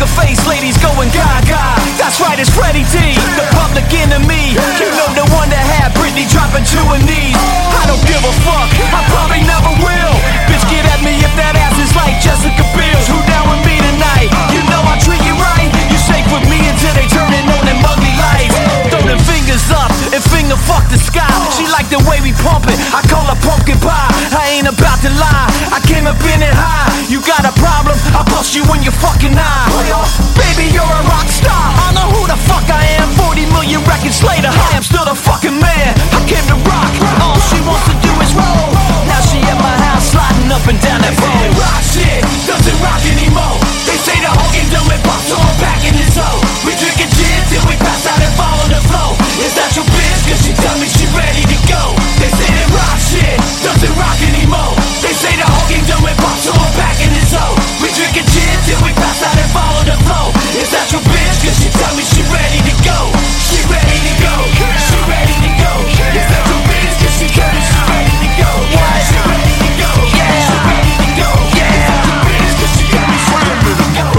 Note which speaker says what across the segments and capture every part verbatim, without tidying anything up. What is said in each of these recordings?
Speaker 1: poker face ladies going gaga. That's right, it's Freddie D, the public enemy. You know the one that had Britney dropping to her knees. I don't give a fuck, I probably never will. Bitch, get at me if that ass is like Jessica Biel's. Who down with me tonight? You know I treat you right. You safe with me until they turning on them ugly lights. Throw them fingers up and finger fuck the sky. She like the way we pump it, I call her pumpkin pie. I ain't about to lie, I came up in it high. You got a problem, I'll bust you in your fucking eye. Baby, you're a rock star, I know who the fuck I am. Forty million records later, I am still the fucking man. I came to rock, all she wants to do is roll. Now she at my house sliding up and down that road.
Speaker 2: Rock shit, doesn't rock anymore. They say the whole game done with pops on back in his hoe. We drinking gin till we pass out and fall on the floor. Is that your bitch? Cause she tell me she ready to go. They say that rock shit doesn't rock anymore. They say the whole game done with pops on back in his hoe. We drinking gin till we pass out and fall on the floor. Is that your bitch? Cause she tell me she ready to go. She ready to go. She ready to go. Is that your bitch? Cause she tell me she ready to go. She ready to go. She ready to go. Is that your bitch? Cause she tell me she ready to go.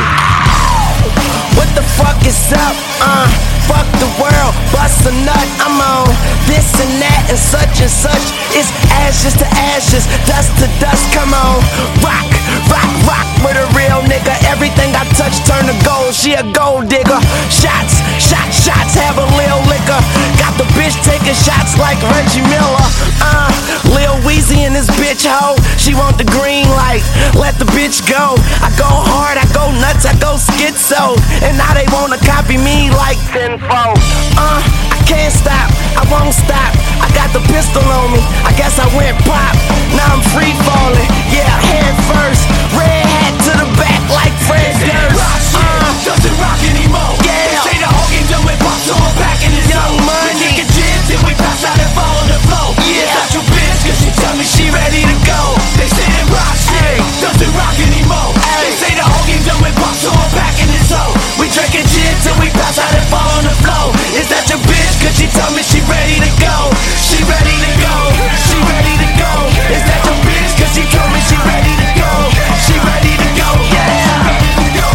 Speaker 3: What the fuck is up? Uh, fuck the world, bust a nut. I'm on this and that and such and such. It's ashes to ashes, dust to dust. Come on, rock, rock, rock with a real nigga. Everything I touch turn to gold. She a gold digger. Shots, shots, shots. Have a lil liquor. Got the bitch taking shots like Reggie Miller. Uh, Lil Weezy in this bitch hoe. She want the green light. Let the bitch go. I go hard, I go nuts, I go schizo. And now they wanna copy me like tenfold. Uh, I can't stop, I won't stop. I got the pistol on me, I guess I went pop. Now I'm free falling, yeah, head first. Red hat to the back like Fred Durst.
Speaker 2: Rock shit uh, doesn't rock anymore.
Speaker 3: Yeah.
Speaker 2: They say the whole game done with pops on back in his
Speaker 3: Young
Speaker 2: zone.
Speaker 3: Money.
Speaker 2: We drinking gin till we pass out and fall on the floor.
Speaker 3: Yeah.
Speaker 2: Is that your bitch? Cause she tell me she ready to go. They say that rock shit
Speaker 3: Ay.
Speaker 2: doesn't rock anymore.
Speaker 3: Ay.
Speaker 2: They say the whole game done with pops on back in his zone. We drinking gin till we pass out and fall on the floor. Is that your bitch? Cause she tell me she ready to go. She ready to go. She ready to go. Is that your bitch? Cause she told me she ready to go. She ready to go. Yeah. She ready to go.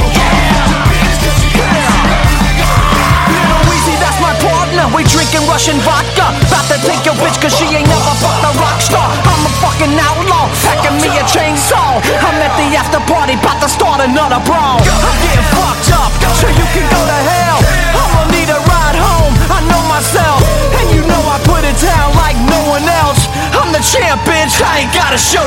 Speaker 1: Lil Weezy, that's my partner. We drinking Russian vodka. About to take your bitch cause she ain't never fucked a rock star. I'm a fucking outlaw, packing me a chainsaw. I'm at the after party, about to start another brawl. I'm getting fucked up, so you can go to hell. I'ma need a ride home, I know myself. And you know I put it down like no one else. I'm the champ, bitch, I ain't gotta show